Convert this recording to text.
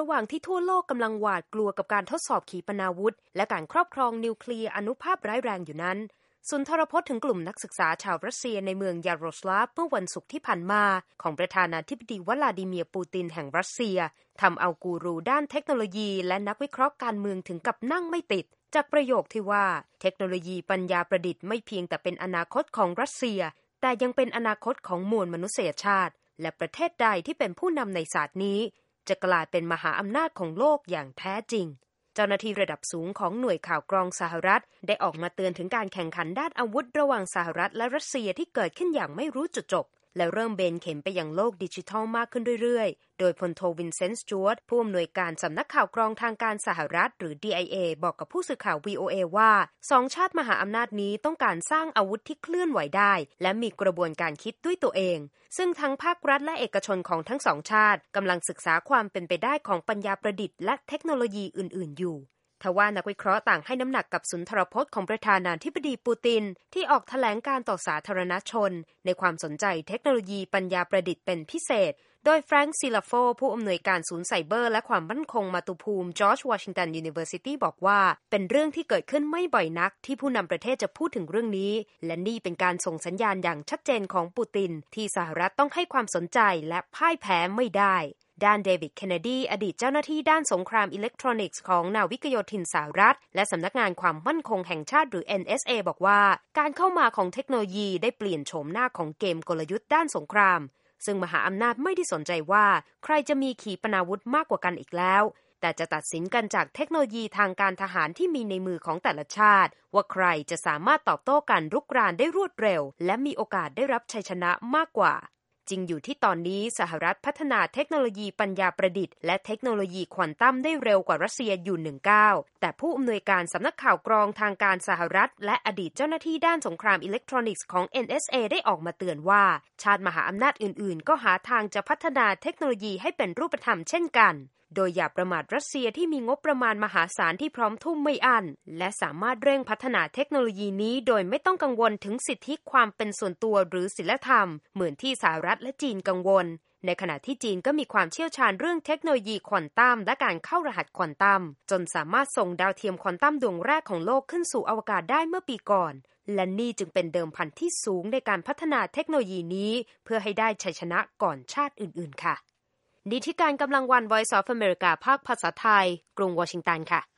ระหว่างที่ทั่วโลกกำลังหวาดกลัวกับการทดสอบขีปนาวุธและการครอบครองนิวเคลียร์อนุภาพร้ายแรงอยู่นั้นสุนทรพจน์ถึงกลุ่มนักศึกษาชาวรัสเซียในเมืองยาโรสลาฟเมื่อวันศุกร์ที่ผ่านมาของประธานาธิบดีวลาดิเมียร์ปูตินแห่งรัสเซียทำเอากูรูด้านเทคโนโลยีและนักวิเคราะห์การเมืองถึงกับนั่งไม่ติดจากประโยคที่ว่าเทคโนโลยีปัญญาประดิษฐ์ไม่เพียงแต่เป็นอนาคตของรัสเซียแต่ยังเป็นอนาคตของมวลมนุษยชาติและประเทศใดที่เป็นผู้นำในศาสตร์นี้จะกลายเป็นมหาอำนาจของโลกอย่างแท้จริงเจ้าหน้าที่ระดับสูงของหน่วยข่าวกรองสหรัฐได้ออกมาเตือนถึงการแข่งขันด้านอาวุธระหว่างสหรัฐและรัสเซียที่เกิดขึ้นอย่างไม่รู้จุดจบและเริ่มเบนเข็มไปยังโลกดิจิทัลมากขึ้นเรื่อยๆโดยพลโทวินเซนต์ สจ๊วตผู้อำนวยการสำนักข่าวกรองทางการสหรัฐหรือ DIA บอกกับผู้สื่อข่าว VOA ว่าสองชาติมหาอำนาจนี้ต้องการสร้างอาวุธที่เคลื่อนไหวได้และมีกระบวนการคิดด้วยตัวเองซึ่งทั้งภาครัฐและเอกชนของทั้งสองชาติกำลังศึกษาความเป็นไปได้ของปัญญาประดิษฐ์และเทคโนโลยีอื่นๆอยู่ทว่านักวิเคราะห์ต่างให้น้ำหนักกับสุนทรพจน์ของประธานาธิบดีปูตินที่ออกแถลงการต่อสาธารณชนในความสนใจเทคโนโลยีปัญญาประดิษฐ์เป็นพิเศษโดยแฟรงค์ซิลาโฟผู้อำนวยการศูนย์ไซเบอร์และความมั่นคงมาตุภูมิจอร์จวอชิงตันยูนิเวอร์ซิตี้บอกว่าเป็นเรื่องที่เกิดขึ้นไม่บ่อยนักที่ผู้นำประเทศจะพูดถึงเรื่องนี้และนี่เป็นการส่งสัญญาณอย่างชัดเจนของปูตินที่สหรัฐต้องให้ความสนใจและพ่ายแพ้ไม่ได้ด้านเดวิดเคนเนดีอดีตเจ้าหน้าที่ด้านสงครามอิเล็กทรอนิกส์ของนาวิกโยธินสหรัฐและสำนักงานความมั่นคงแห่งชาติหรือ NSA บอกว่าการเข้ามาของเทคโนโลยีได้เปลี่ยนโฉมหน้าของเกมกลยุทธ์ด้านสงครามซึ่งมหาอำนาจไม่ได้สนใจว่าใครจะมีขีปนาวุธมากกว่ากันอีกแล้วแต่จะตัดสินกันจากเทคโนโลยีทางการทหารที่มีในมือของแต่ละชาติว่าใครจะสามารถตอบโต้การรุกรานได้รวดเร็วและมีโอกาสได้รับชัยชนะมากกว่าจริงอยู่ที่ตอนนี้สหรัฐพัฒนาเทคโนโลยีปัญญาประดิษฐ์และเทคโนโลยีควอนตัมได้เร็วกว่ารัสเซียอยู่1 ก้าวแต่ผู้อำนวยการสำนักข่าวกรองทางการสหรัฐและอดีตเจ้าหน้าที่ด้านสงครามอิเล็กทรอนิกส์ของ NSA ได้ออกมาเตือนว่าชาติมหาอำนาจอื่นๆก็หาทางจะพัฒนาเทคโนโลยีให้เป็นรูปธรรมเช่นกันโดยอย่าประมาทรัสเซียที่มีงบประมาณมหาศาลที่พร้อมทุ่มไม่อั้นและสามารถเร่งพัฒนาเทคโนโลยีนี้โดยไม่ต้องกังวลถึงสิทธิความเป็นส่วนตัวหรือศีลธรรมเหมือนที่สหรัฐและจีนกังวลในขณะที่จีนก็มีความเชี่ยวชาญเรื่องเทคโนโลยีควอนตัมและการเข้ารหัสควอนตัมจนสามารถส่งดาวเทียมควอนตัมดวงแรกของโลกขึ้นสู่อวกาศได้เมื่อปีก่อนและนี่จึงเป็นเดิมพันที่สูงในการพัฒนาเทคโนโลยีนี้เพื่อให้ได้ชัยชนะก่อนชาติอื่นๆค่ะนิติการกำลังวัน Voice of America ภาคภาษาไทยกรุงวอชิงตันค่ะ